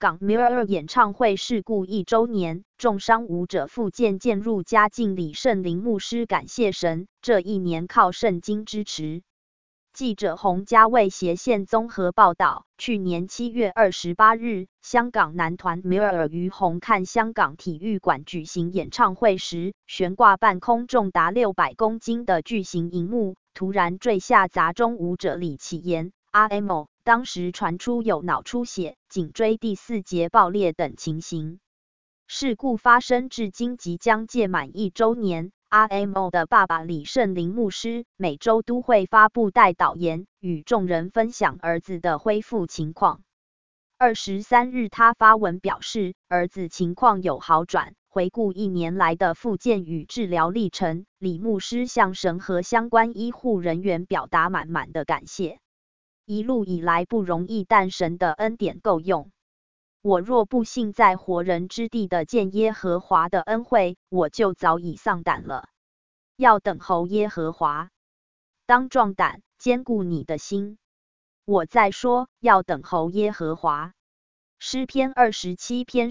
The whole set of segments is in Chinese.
港 Mirror 演唱会事故1周年，重伤舞者复健渐入佳境。李圣林牧师感谢神，这一年靠圣经支持。记者洪家为斜线综合报道，去年7月28日，香港男团 Mirror 于红磡香港体育馆举行演唱会时，悬挂半空重达600公斤的巨型荧幕突然坠下，砸中舞者李启言 RMO， 当时传出有脑出血、颈椎第4节爆裂等情形。事故发生至今即将届满1周年。RMO 的爸爸李圣林牧师每周都会发布代祷言，与众人分享儿子的恢复情况。23日，他发文表示，儿子情况有好转。回顾1年来的复健与治疗历程，李牧师向神和相关医护人员表达满满的感谢。一路以来不容易，但神的恩典够用。我若不信在活人之地的见耶和华的恩惠，我就早已丧胆了。要等候耶和华，当壮胆，坚固你的心。我再说，要等候耶和华。诗篇27篇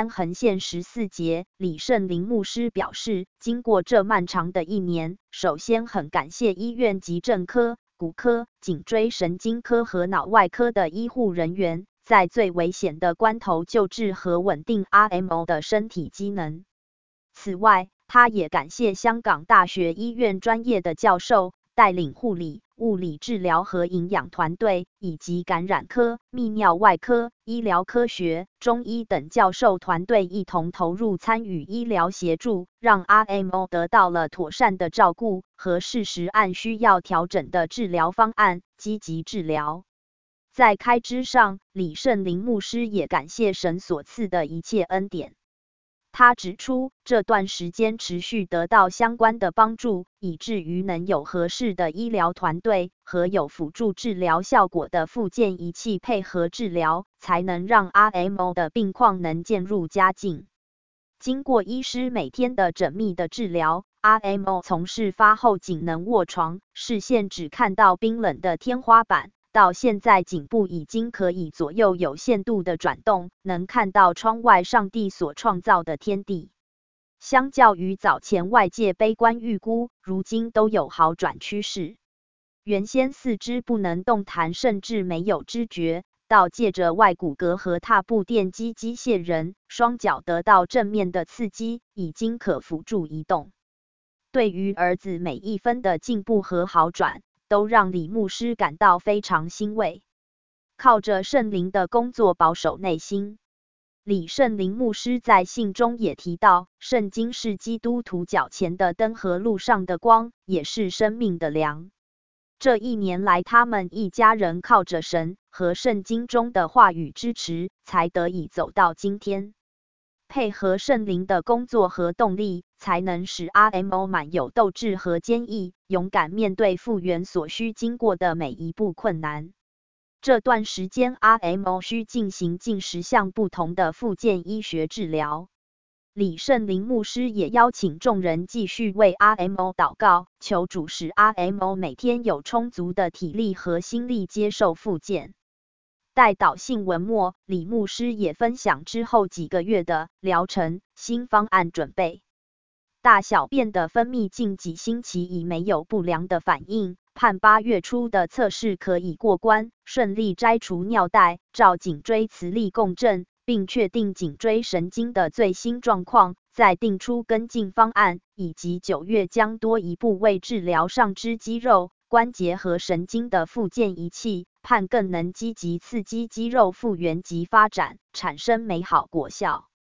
13-14节，李圣林牧师表示，经过这漫长的1年，首先很感谢医院急症科、骨科、颈椎神经科和脑外科的医护人员，在最危险的关头救治和稳定 RMO 的身体机能。此外，他也感谢香港大学医院专业的教授，带领护理、物理治疗和营养团队，以及感染科、泌尿外科、医疗科学、中医等教授团队一同投入参与医疗协助，让 RMO 得到了妥善的照顾和适时按需要调整的治疗方案，积极治疗。在开支上，李圣林牧师也感谢神所赐的一切恩典。他指出，这段时间持续得到相关的帮助，以至于能有合适的医疗团队和有辅助治疗效果的复健仪器配合治疗，才能让 RMO 的病况能渐入佳境。经过医师每天的缜密的治疗， RMO 从事发后仅能卧床，视线只看到冰冷的天花板，到现在颈部已经可以左右有限度的转动，能看到窗外上帝所创造的天地。相较于早前外界悲观预估，如今都有好转趋势。原先四肢不能动弹，甚至没有知觉，到借着外骨骼和踏步电机机械人，双脚得到正面的刺激，已经可辅助移动。对于儿子每一分的进步和好转，都让李牧师感到非常欣慰。靠着圣灵的工作保守内心。李圣林牧师在信中也提到，圣经是基督徒脚前的灯和路上的光，也是生命的粮。这1年来，他们一家人靠着神和圣经中的话语支持，才得以走到今天。配合圣灵的工作和动力，才能使 RMO 满有斗志和坚毅，勇敢面对复原所需经过的每一步困难。这段时间 RMO 需进行近10项不同的复健医学治疗。李圣林牧师也邀请众人继续为 RMO 祷告，求主使 RMO 每天有充足的体力和心力接受复健。代祷信文末，李牧师也分享之后几个月的疗程新方案准备。大小便的分泌近几星期已没有不良的反应，盼8月初的测试可以过关，顺利摘除尿袋，照颈椎磁力共振，并确定颈椎神经的最新状况，再定出跟进方案，以及9月将多一步为治疗上肢肌肉、关节和神经的复健仪器，盼更能积极刺激肌肉复原及发展，产生美好果效。